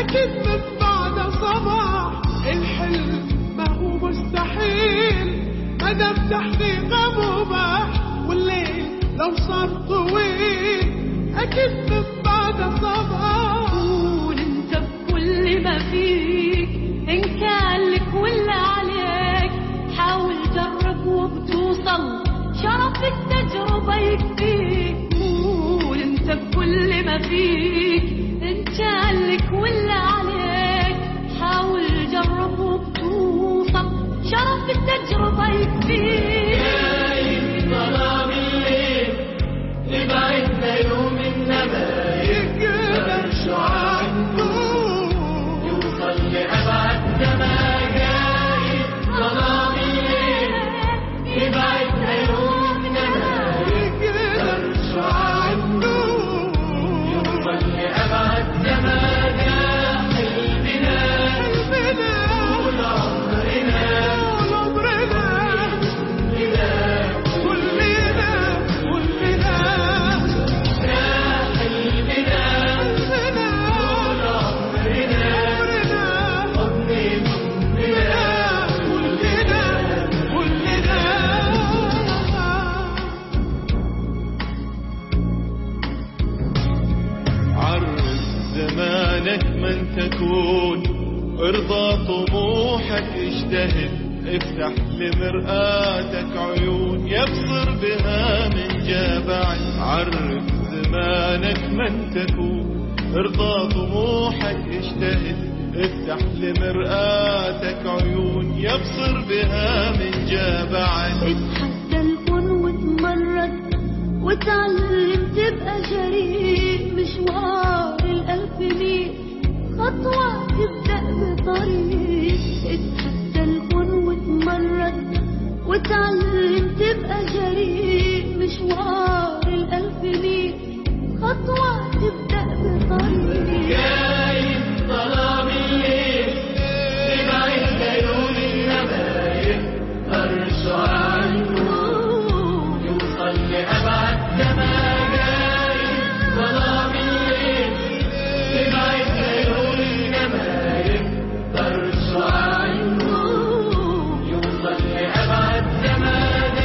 أكيد من بعد صباح الحلم ما هو مستحيل مدام تحقيقه مباح والليل لو صار طويل أكيد من بعد صباح. قول انت بكل ما فيك إن كان لك ولا عليك حاول جرب وبتوصل شرف التجربة يكفيك. قول انت بكل ما فيك إن كان لك ولا عليك حاول جرب وبتوصل شرف التجربة يكفيك. جاي ظلام الليل لبعدنا يوم النما يقدر شعاع النور يوصل لأبعد سما. جاي ظلام الليل لبعدنا يوم النما يقدر شعاع النور يوصل لأبعد سما. زمانك من تكون ارضى طموحك اجتهد افتح لمرآتك عيون يبصر بها من جابع. عرف زمانك من تكون ارضى طموحك اجتهد افتح لمرآتك عيون يبصر بها من جابع. اتحدى الكون وتمرد وتعلم تبقى جريء مشوار الألف ميل خطوة تبدأ بطريق. اتحدى الكون وتمرد وتعلم تبقى جريء مشوار الألف ميل خطوة تبدأ بطريق. جاي ظلام الليل لبعيد عيون النبايب يقدر شعاع النور يوصل لأبعد سما. جاي ظلام الليل لبعيد عيون النبايب يقدر شعاع النور يوصل لأبعد سما.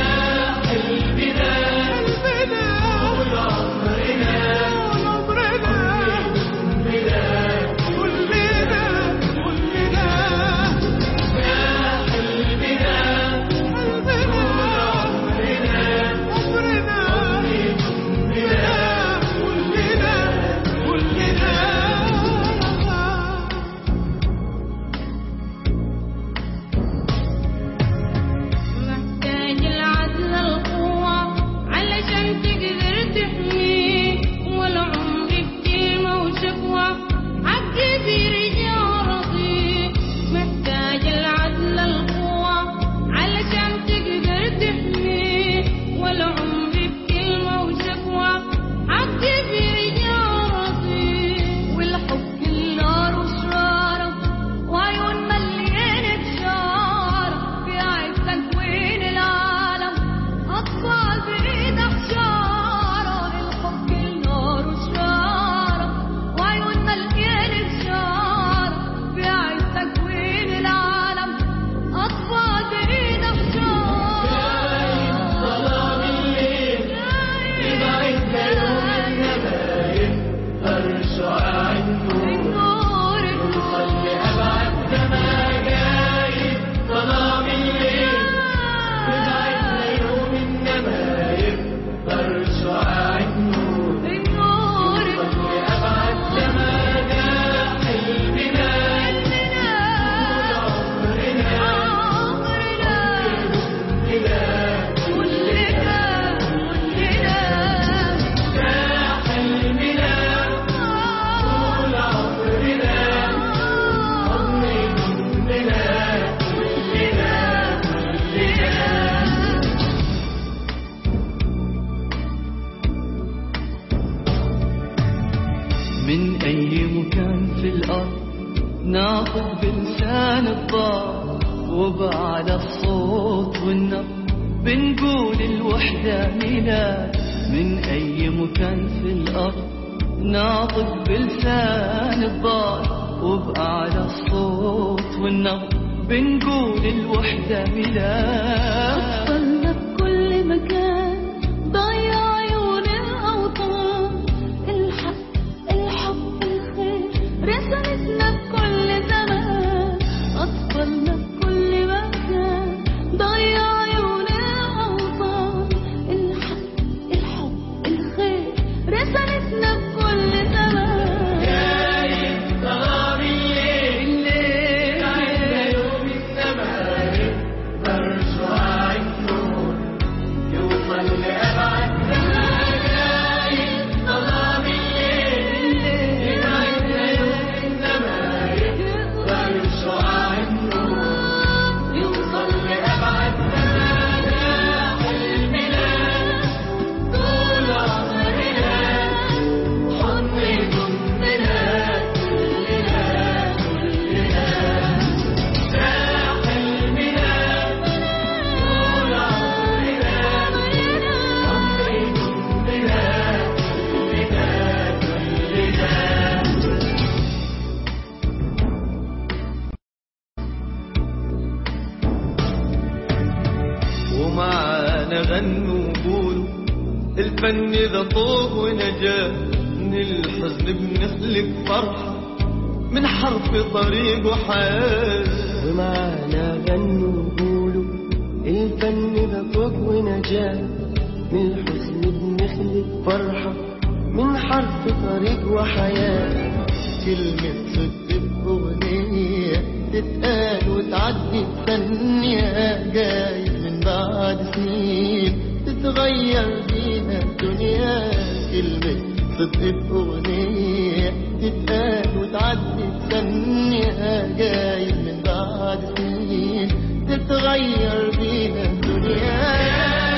من أي مكان في الأرض ناطق بلسان الضاد وبعد الصوت والنبض بنقول الوحدة ميلاد. من أي مكان في الأرض ناطق بلسان الضاد وبأعلى الصوت والنغم بنقول الوحدة ميلاد. أطفالنا بكل مكان ضيع عيون الأوطان، الحق الحب الخير رسالتنا بكل زمان. أطفالنا بكل مكان ضيع عيون الأوطان، الحق الحب الخير رسالتنا بكل زمان. ومعانا غنوا وقولوا الفن ذا طوق ونجاة، من الحزن بنخلق فرحة، من حرف طريق وحياة. ومعانا غنوا وقولوا الفن ذا طوق ونجاة، من الحزن بنخلق فرحة، من حرف طريق وحياة. كلمة صدق بأغنية تتقال وتعدي بثانية، جاي من بعد سنين تتغير بينا الدنيا. كلمة صدق بأغنية تتقال وتعدي بثانية، جاي من بعد سنين تتغير بينا الدنيا.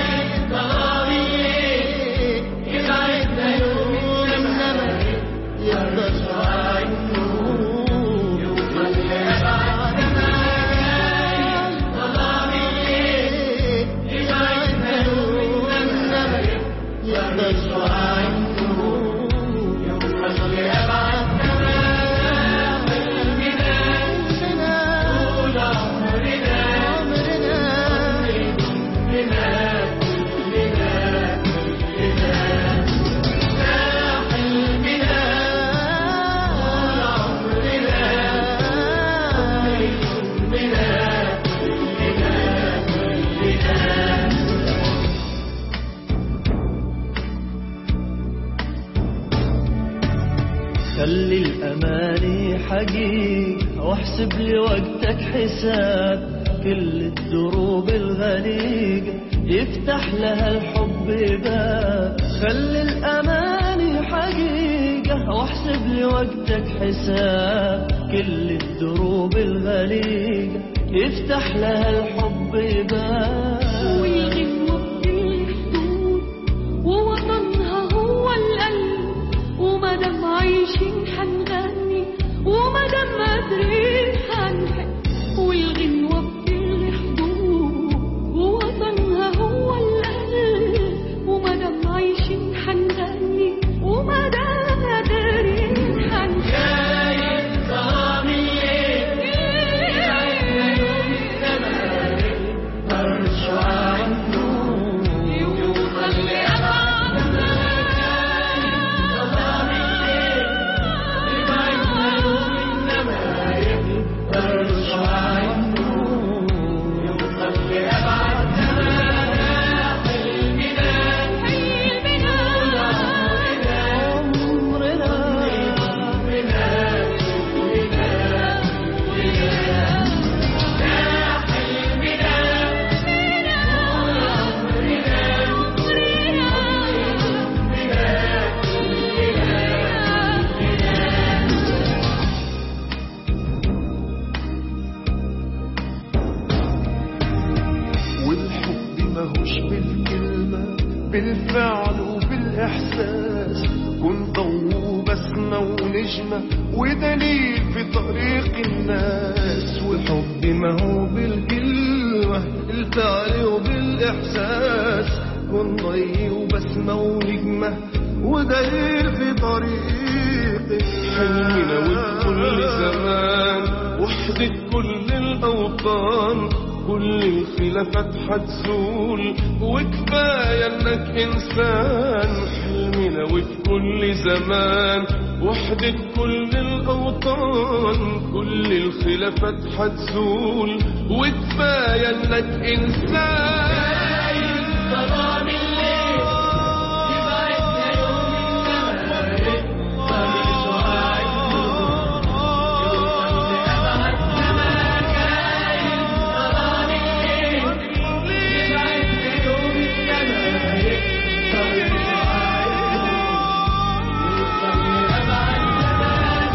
خلي الأماني حقيقة واحسب لي وقتك حساب، كل الدروب الغريقة يفتح لها الحب باب. خلي الأماني حقيقة واحسب لي وقتك حساب، كل الدروب الغريقة يفتح لها الحب باب. والغنوة بكل حدود ووطنها هو القلب، ومادام عايشين حنغني ومادام قادرين حنحب. والغنوة بكل حدود ووطنها هو القلب، ومادام عايشين حنغني ومادام قادرين حنحب. بالفعل وبالإحساس، كن ضوء وبسمة ونجمة ودليل في طريق الناس. والحب ما هو بالكلمة، الفعل وبالإحساس، كن ضوء وبسمة ونجمة ودليل في طريق الناس. حنينا وبكل زمان غلطان، كل الخلافات هتزول وكفاية انك انسان. حلمنا وفي كل زمان وحدة كل الاوطان، كل الخلافات هتزول وكفاية انك انسان. ظلام الليل يبعدنا يوم النهار، طريق شعاع النور يوصل لأبعد زمان. ظلام الليل يبعدنا يوم النهار، طريق شعاع النور يوصل لأبعد زمان.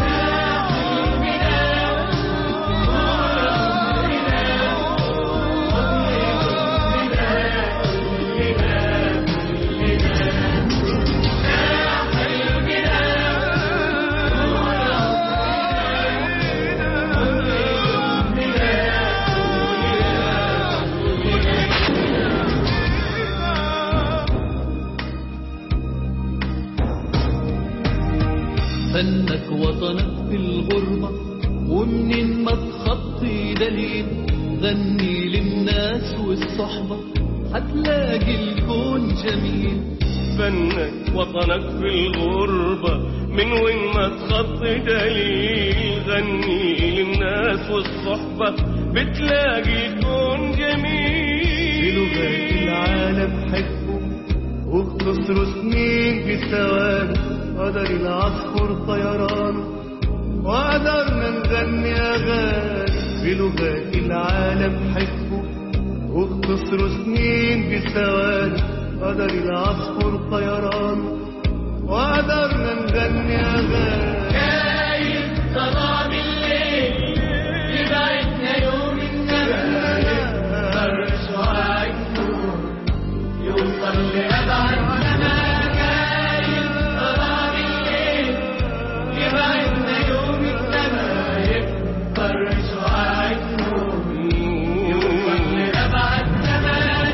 فنك وطنك في الغربة ومنين ما تخطي دليل، غني للناس والصحبة هتلاقي الكون جميل. فنك وطنك في الغربة من وين ما تخطي دليل، غني للناس والصحبة بتلاقي الكون جميل. بلغات العالم حبه واختصروا سنين بثواني، قدر العصفور طيران وقدرنا نغني أغاني. بلغات العالم حبه واختصروا سنين بثواني، قدر العصفور طيران وقدرنا نغني أغاني. جايز ظلام الليل يبعدنا يوم النهار، طريق شعاع النور يوصل لأبعد زمان. جايز ظلام الليل يبعدنا يوم النهار، طريق شعاع النور يوصل لأبعد زمان.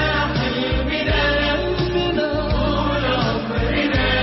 حلمنا طول عمرنا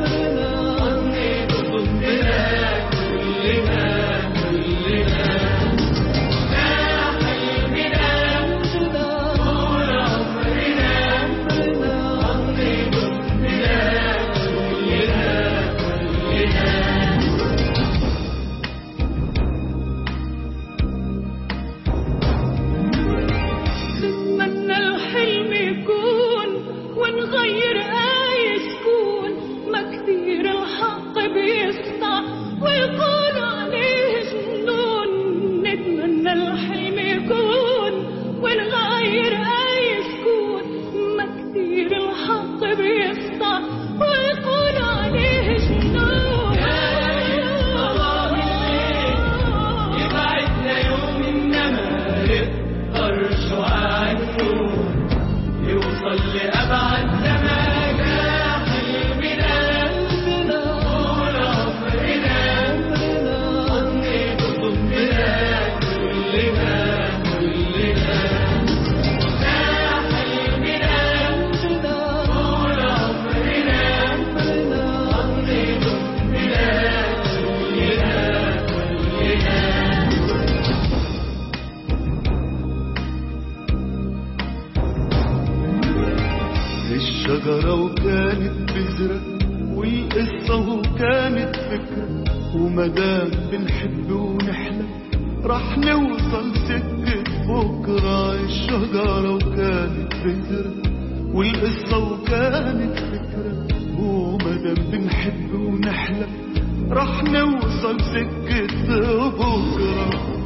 نتمنى الحلم يكون ونغير آي سكون، ما كتير الحق بيسطع ويقول عليه جنون. نتمنى الحلم يكون ونغير آي سكون، ما كتير الحق بيسطع ويقول عليه جنون. ظلام الليل يبعدنا يوم النهار، طريق شعاع النور يوصل لأبعد زمان. حلمنا طول عمرنا ضمنا كلنا. حلمنا طول عمرنا ضمنا كلنا. الشجرة وكانت بذرة والقصة وكانت فكرة، ومدام بنحب ونحلم راح نوصل سكة بكرة. الشجرة وكانت بذرة والقصة وكانت فكرة، ومدام بنحب ونحلم راح نوصل سكة بكرة.